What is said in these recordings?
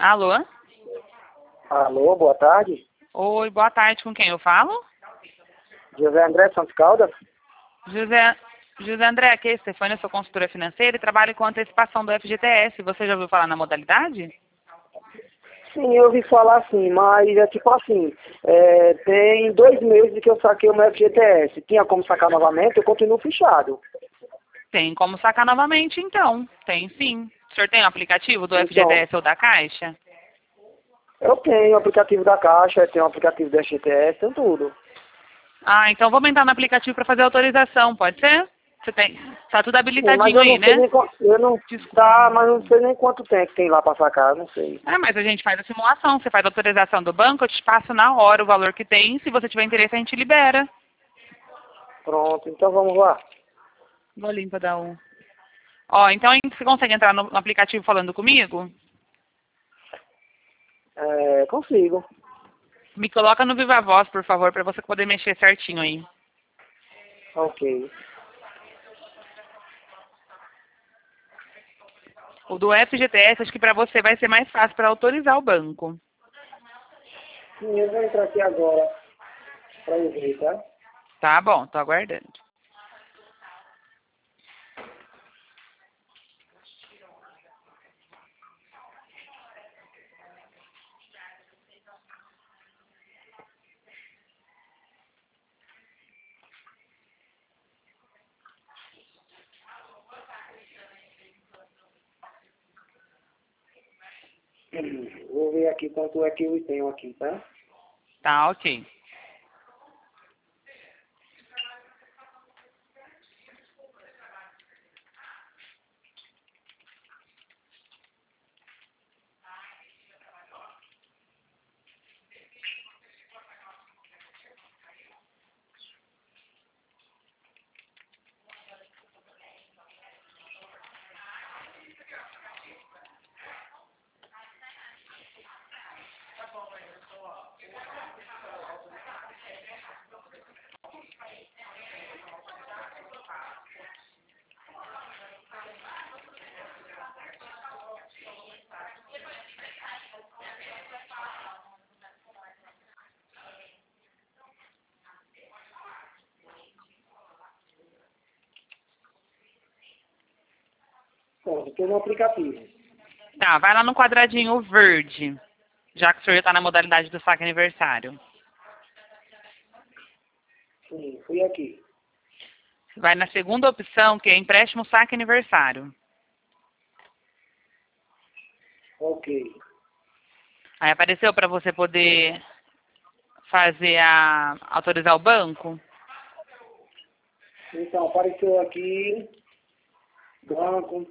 Alô? Alô, boa tarde. Oi, boa tarde. Com quem eu falo? José André Santos Caldas. José André, aqui é Stefânia, sou consultora financeira e trabalho com antecipação do FGTS. Você já ouviu falar na modalidade? Sim, eu ouvi falar sim, mas é tipo assim, tem 2 meses que eu saquei o meu FGTS. Tinha como sacar novamente, eu continuo fechado. Tem como sacar novamente, então. Tem sim. O senhor tem o aplicativo do Então, FGTS ou da Caixa? eu tenho o aplicativo da Caixa, tenho o aplicativo do FGTS, tenho tudo. Ah, então vamos entrar no aplicativo para fazer a autorização, pode ser? Você tem. Tá tudo Sim, mas habilitadinho eu aí, não sei né? nem quanto, eu não, tá, mas eu não sei nem quanto tempo tem lá pra sacar, não sei. Ah, mas a gente faz a simulação. Você faz a autorização do banco, eu te passo na hora o valor que tem. Se você tiver interesse, a gente libera. Pronto, então vamos lá. Vou limpa dar um. Ó, então você consegue entrar no aplicativo falando comigo? Consigo. Me coloca no Viva Voz, por favor, para você poder mexer certinho aí. Ok. O do FGTS, acho que para você vai ser mais fácil para autorizar o banco. Sim, eu vou entrar aqui agora pra eu ver, tá? Tá bom, tô aguardando. Vou ver aqui quanto é que eu tenho aqui, tá? Tá, ok. Bom, estou no aplicativo. Tá, vai lá no quadradinho verde, já que o senhor está na modalidade do saque aniversário. Sim, fui aqui. Vai na segunda opção, que é empréstimo saque aniversário. Ok. Aí apareceu para você poder autorizar o banco? Então, apareceu aqui, banco,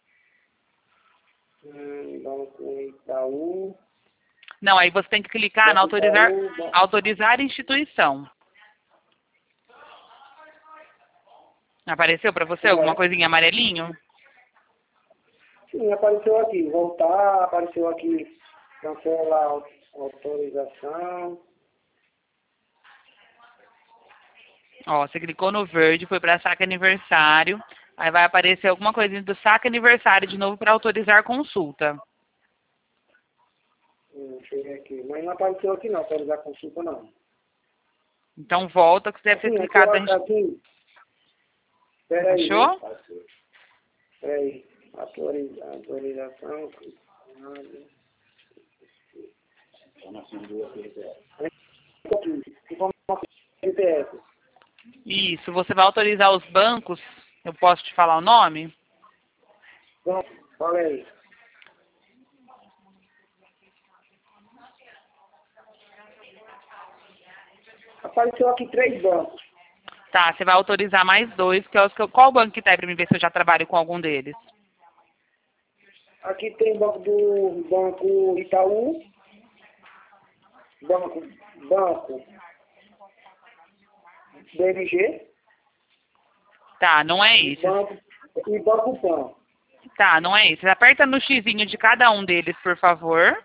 banco Itaú, Não, aí você tem que clicar na banco Itaú, autorizar instituição. Apareceu para você alguma coisinha amarelinho? sim, apareceu aqui, voltar, apareceu aqui, cancela a autorização. Ó, você clicou no verde, foi para saque aniversário. Aí vai aparecer alguma coisinha do saque aniversário de novo para autorizar consulta. Deixa eu ver aqui, mas não apareceu aqui não, autorizar consulta não. Então volta que você deve ter Sim, clicado. aqui, peraí, Achou? peraí, autorização, informação GPS. Isso, você vai autorizar os bancos. Eu posso te falar o nome? Bom, fala aí. Apareceu aqui 3 bancos. Tá, você vai autorizar mais dois, que é os que qual banco que tá para mim ver se eu já trabalho com algum deles? Aqui tem banco Itaú, banco BMG, Tá, não é esse. e banco PAN. Tá, não é esse. Aperta no xizinho de cada um deles, por favor.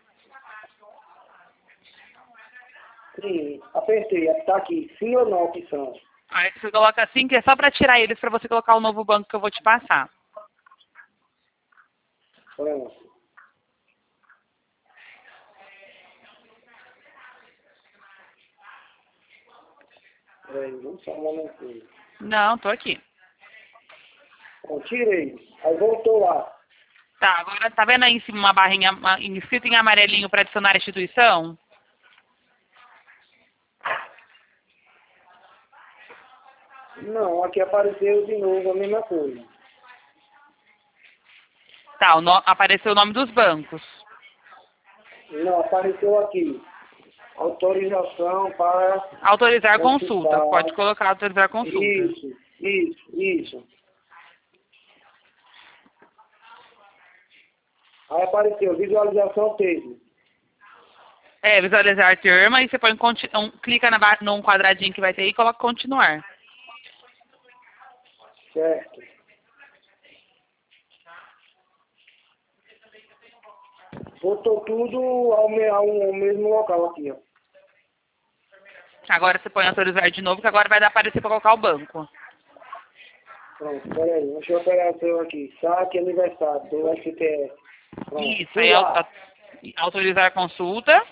Sim, apertei, está aqui, sim ou não opção. Aí você coloca assim, que é só para tirar eles para você colocar o novo banco que eu vou te passar. Pronto. Peraí, vamos só um momentinho. Não, tô aqui. Bom, tirei. Aí voltou lá. Tá, agora tá vendo aí em cima uma barrinha escrita em amarelinho para adicionar a instituição? Não, aqui apareceu de novo a mesma coisa. Tá, apareceu o nome dos bancos. Não, apareceu aqui. Autorização para Autorizar consulta. consultar. Pode colocar autorizar consulta. Isso. Aí apareceu visualização texto. É, visualizar termo, aí você põe, clica num quadradinho que vai ter aí e coloca continuar. Certo. Botou tudo ao mesmo local aqui, ó. Agora você põe autorizar de novo, que agora vai dar aparecer para colocar o banco. Pronto, peraí, deixa eu pegar o seu aqui. Saque aniversário do FTS. Pronto. Isso, aí autorizar a consulta.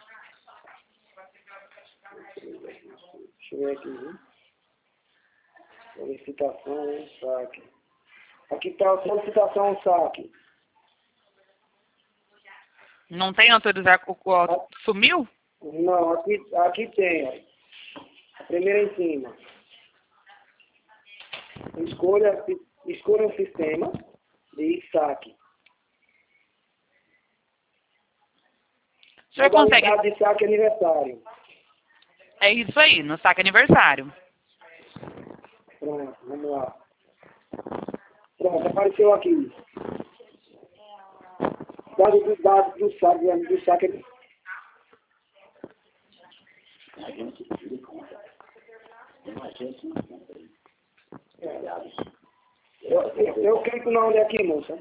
Deixa eu ver aqui, viu? Solicitação, saque. Aqui está a solicitação, saque. Não tem autorizar, sumiu? Não, aqui tem, ó. A primeira em cima. Escolha um sistema de saque. O senhor consegue? Modalidade de saque aniversário. É isso aí, no saque aniversário. Pronto, vamos lá. Pronto, apareceu aqui. Dados do saque. Eu clico na onde aqui, moça.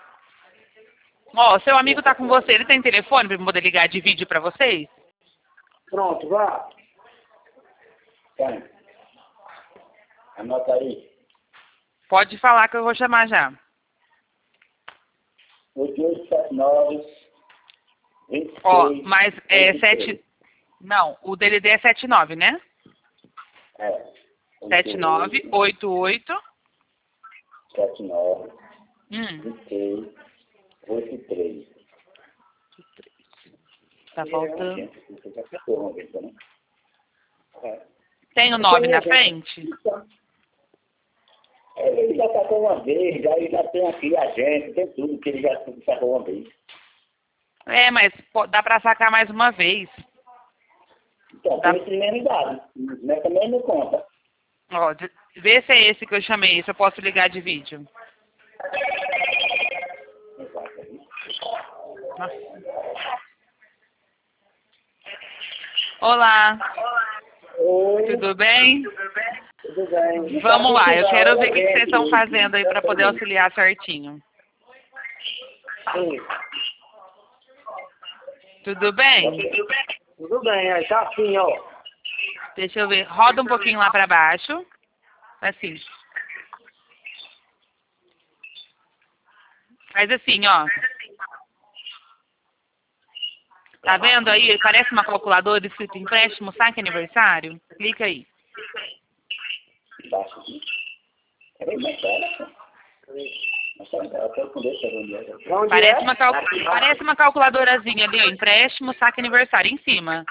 Ó, seu amigo tá com você, ele tem telefone para poder ligar de vídeo para vocês? Pronto, vá. Tem. Anota aí. Pode falar que eu vou chamar já. 8879 Ó, 26 mas é 7... Não, o DDD é 79, né? É. 7988 79 hum, 26 83. tá faltando. Você já acertou uma vez, né? É. Tem o 9 na frente? Ele já sacou uma vez, aí já tem aqui a gente, tem tudo que ele já sacou uma vez. É, mas dá pra sacar mais uma vez. Então, Tá. tem esse mesmo dado. Mas também não conta. Ó, vê se é esse que eu chamei, se eu posso ligar de vídeo. Nossa. Olá, Oi, tudo bem? tudo bem. Vamos lá, eu quero ver o que vocês estão fazendo aí para poder auxiliar certinho. Sim, Tudo bem? tudo bem, aí tá assim, ó. Deixa eu ver, roda um pouquinho lá para baixo. Assim. Faz assim, ó. Tá vendo aí? Parece uma calculadora escrito empréstimo, saque aniversário? Clica aí. Embaixo aqui. Peraí, mas pera. Mas eu quero poder saber onde é. Onde Parece é? parece uma calculadorazinha ali, ó. Empréstimo, saque aniversário em cima.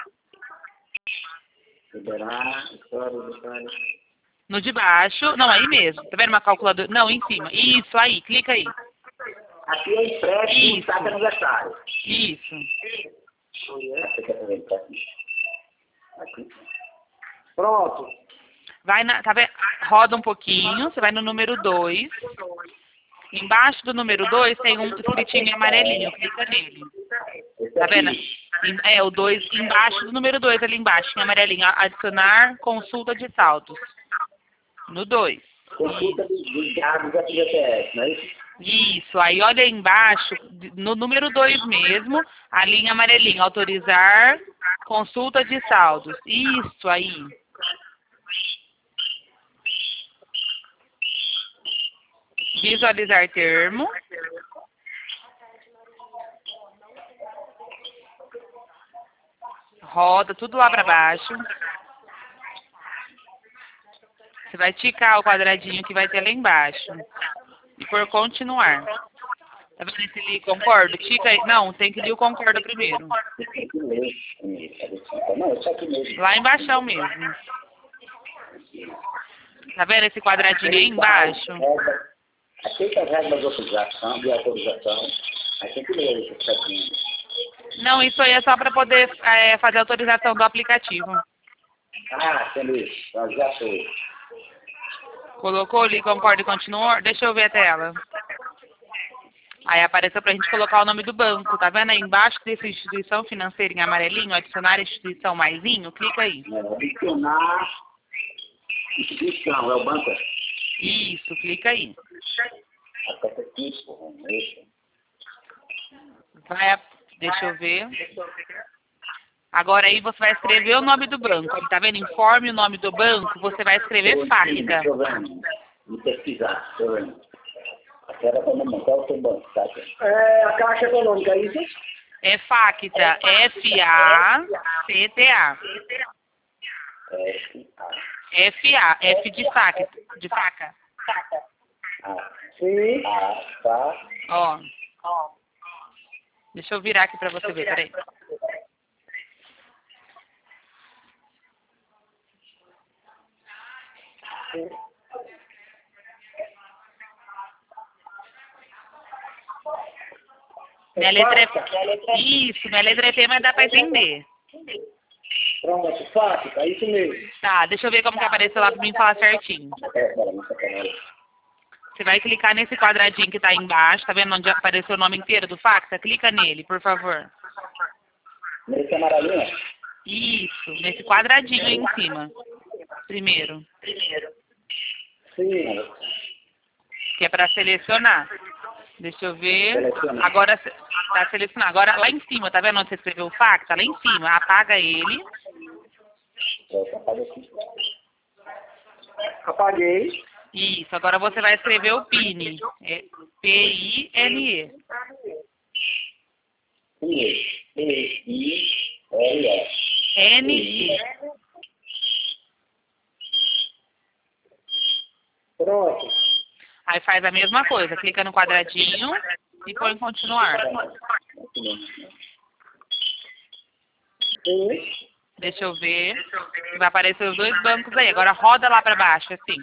Liberar, história. No de baixo. Não, aí mesmo. Tá vendo uma calculadora? Não, em cima. Isso, aí. Clica aí. Aqui é empréstimo, Isso. saca aniversário. Isso. Você quer fazer empréstimo? Aqui. Pronto. Vai tá vendo? Roda um pouquinho. Você vai no número 2. Embaixo do número 2 tem um escritinho em amarelinho. Clica nele. Tá vendo? É, o 2 embaixo do número 2, ali embaixo, em amarelinho. Adicionar consulta de saldos. No 2. Consulta dos dados da FGTS, não é isso? Isso. Aí olha aí embaixo, no número 2 mesmo, a linha amarelinha. Autorizar consulta de saldos. Isso aí. Visualizar termo. Roda tudo lá para baixo. Você vai ticar o quadradinho que vai ter lá embaixo. E por continuar. Tá vendo esse ali, concordo? Tica aí. Não, tem que ler o concordo primeiro. Tem que ler primeiro. Não, é só aqui mesmo. Lá embaixo mesmo. Tá vendo esse quadradinho aí embaixo? Aceita as regras de autorização. Aí tem que ler esse certinho. Não, isso aí é só para poder fazer a autorização do aplicativo. Ah, entendi. Então, já sei. Colocou ali, concorda e continua? Deixa eu ver a tela. Aí apareceu pra gente colocar o nome do banco. Tá vendo aí embaixo dessa instituição financeira em amarelinho? Adicionar instituição maisinho? Clica aí. Adicionar instituição, é o banco? Isso, clica aí. Aperta aqui, porra. Deixa eu ver. Agora aí você vai escrever o nome do banco. Tá vendo? Informe o nome do banco, você vai escrever FACTA. Vou pesquisar, deixa eu ver. Agora vamos montar o seu banco, tá? É a Caixa Econômica, é isso? É FACTA, F-A-C-T-A. F-A, F de faca, de faca. Sim. Tá. Ó. Deixa eu virar aqui pra você ver, peraí. Minha letra é... Isso, minha letra é P, mas dá pra entender. Pronto, fácil, é isso mesmo. Tá, deixa eu ver como que apareceu lá pra mim falar certinho. Você vai clicar nesse quadradinho que tá aí embaixo, tá vendo onde apareceu o nome inteiro do FACTA? Clica nele, por favor. Nesse amarelinho? Isso, nesse quadradinho aí em cima. Primeiro. Sim. Que é pra selecionar. Deixa eu ver. Selecionar. Agora tá selecionado. Agora lá em cima, tá vendo onde você escreveu o FACTA? Lá em cima, apaga ele. Apaguei. Isso, agora você vai escrever o PIN. É P-I-N-E. P-I-N-E. N-I. Pronto. Aí faz a mesma coisa, clica no quadradinho e põe continuar. Sim. Deixa eu ver. Vai aparecer os dois bancos aí. Agora roda lá pra baixo, assim.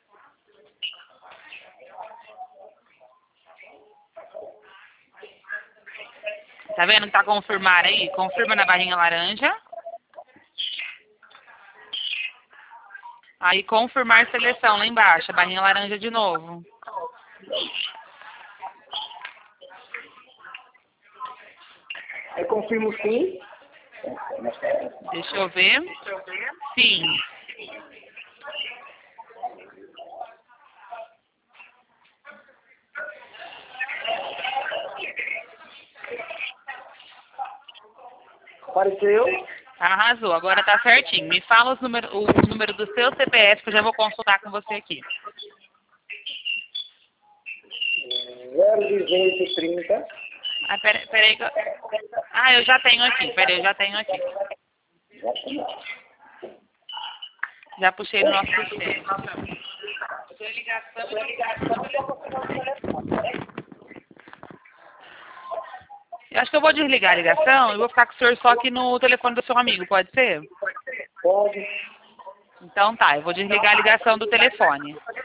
Tá vendo que tá confirmar aí? Confirma na barrinha laranja. Aí confirmar seleção lá embaixo, a barrinha laranja de novo. Aí confirmo sim. Deixa eu ver. Sim. Apareceu. Arrasou, agora tá certinho. Me fala o número do seu CPF que eu já vou consultar com você aqui. 01830. Ah, peraí que eu... Ah, eu já tenho aqui. Peraí, eu já tenho aqui. Já puxei no nosso sistema. Eu acho que eu vou desligar a ligação e vou ficar com o senhor só aqui no telefone do seu amigo, pode ser? Pode. Então tá, eu vou desligar a ligação do telefone.